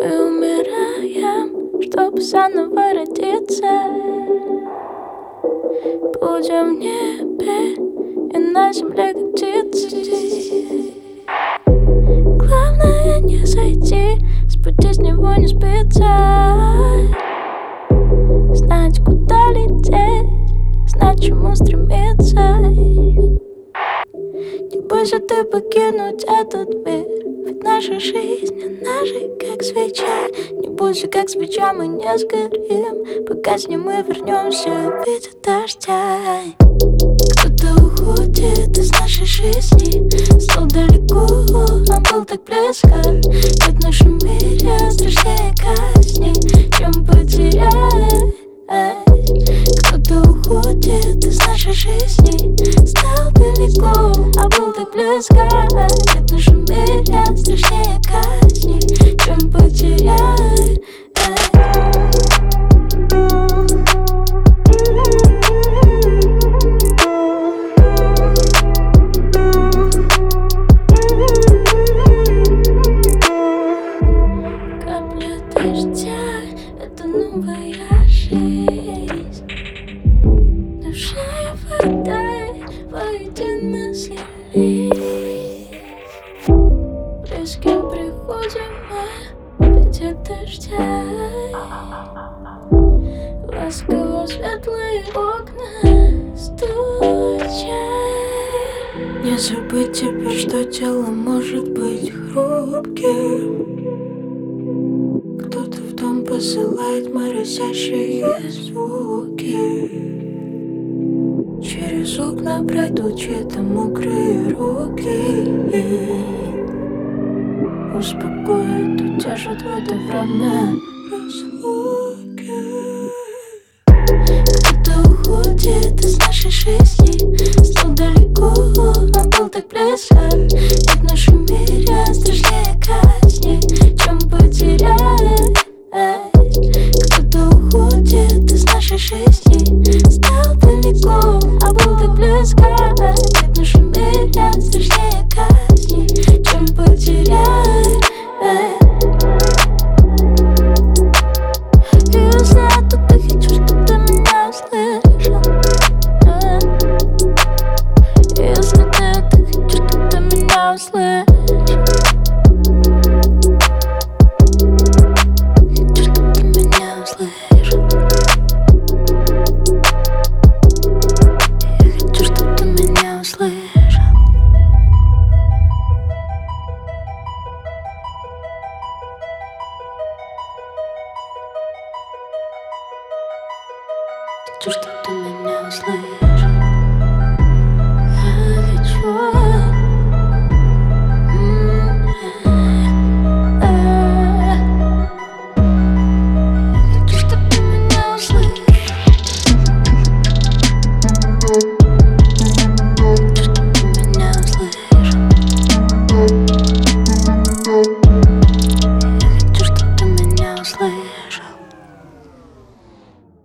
Мы умираем, чтобы заново родиться. Будем в небе и на земле, как птицы. Главное не зайти, с пути с него не сбиться. Знать, куда лететь, знать, чему стремиться. Не бойся ты покинуть этот мир, ведь наша жизнь, она же как свеча. Не бойся, как свеча, мы не сгорим. Погаснем и вернемся в виде дождя. Кто-то уходит из нашей жизни, стал далеко, а был так близко. Ведь в нашем мире страшнее казни, чем потерять. Кто-то уходит из нашей жизни, стал далеко, а был так близко. Ведь в нашем мире страшнее казни, чем потерять. Капля дождя — это новая жизнь. Душа и вода воедино слились. Близким приходим мы в виде дождя. Ласково светлые окна стучат. Не забыть теперь, что тело может быть хрупким. Кто-то в дом посылает моросящие звуки. Через окна пройдут чьи-то мокрые руки. Успокоит, утешит в это время разлуки. Кто-то уходит из нашей жизни, стал далеко, а был так близко. Ведь в нашем мире страшнее казни, чем потерять. Кто-то уходит из нашей жизни, стал далеко, а был так близко. Ведь в нашем мире страшнее казни, чем потерять. Я знаю, что ты хочешь, чтобы ты меня услышал. Если ты хочешь, чтобы ты меня услышал. Хочу, чтобы ты меня услышал.